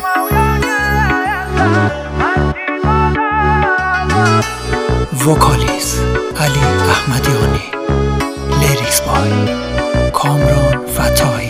وکالیست علی احمدیانی، لیریکس بای کامران فتاحی.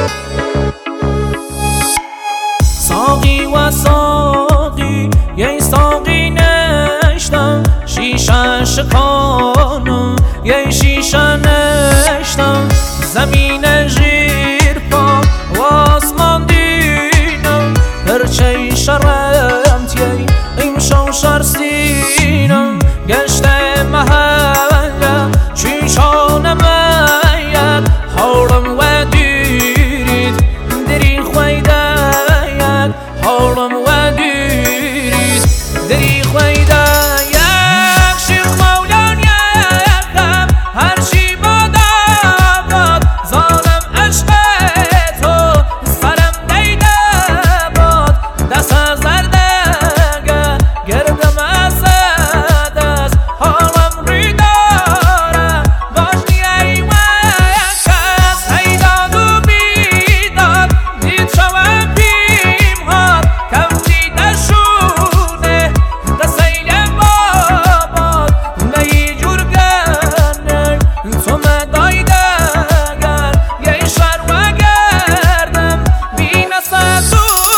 ساقی و ساقی یه ساقی نشتم، شیشه شکانم یه شیشه نشتم، زمین زیر پا و آسمان دیدم، پرچه شرمت یه امشو شرسینم، گشته محله چیشانم اید حالم و دیرید دری خویده ید حالم و دیرید دری خویده یک شیخ مولان یکم هرچی باد ظالم عشق تو سرم دیده باد، دست از زردگه گردم از دست حالم ری داره باشی ای وکس هیداد و بیداد دید شوم پیم هاد کم دیده شونه قصیل باباد نهی جور گرنه تو مدایده گر یه شر و گردم بی نسد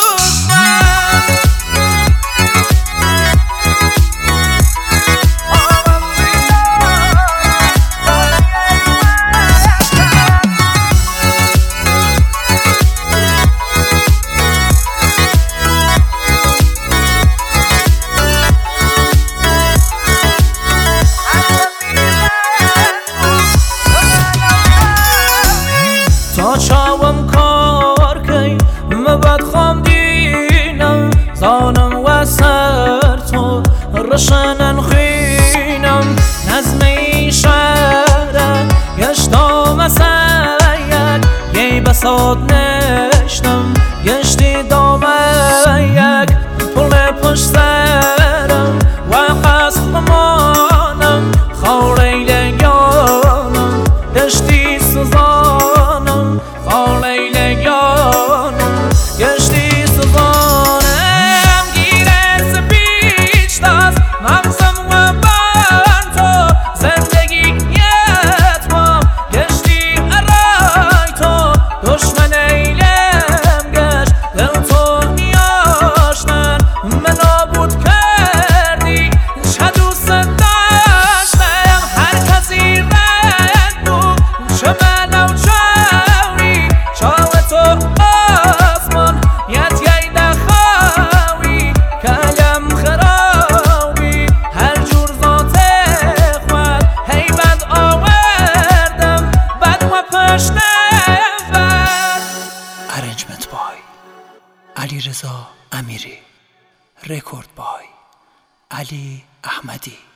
تا چاوم کار کی مبد خام دینم، زانم و سر تو رشنن خینم، نظمی شهره گشتم سید یه بساد نشتم، گشتی دامه یک پل پشت سرم و قصد مانم خوری لگانم، گشتی سزانم خوری لگانم، گشتی سزانم گیره سپیچ دست مغزم و بند تو زندگی یتمام، گشتی ارای تو دشمن ایلم گشت دل تو نیاشتن من نابود کردی چه دوست داشتم، هر کسی رندو چه منو چاوی چاو تو آسمان یت ییده خواهی کلم خرابی هر جور ذات خود هی بد آوردم بد و پشت بد. ارنجمنت بای علی رضا امیری، رکورد بای علی احمدی.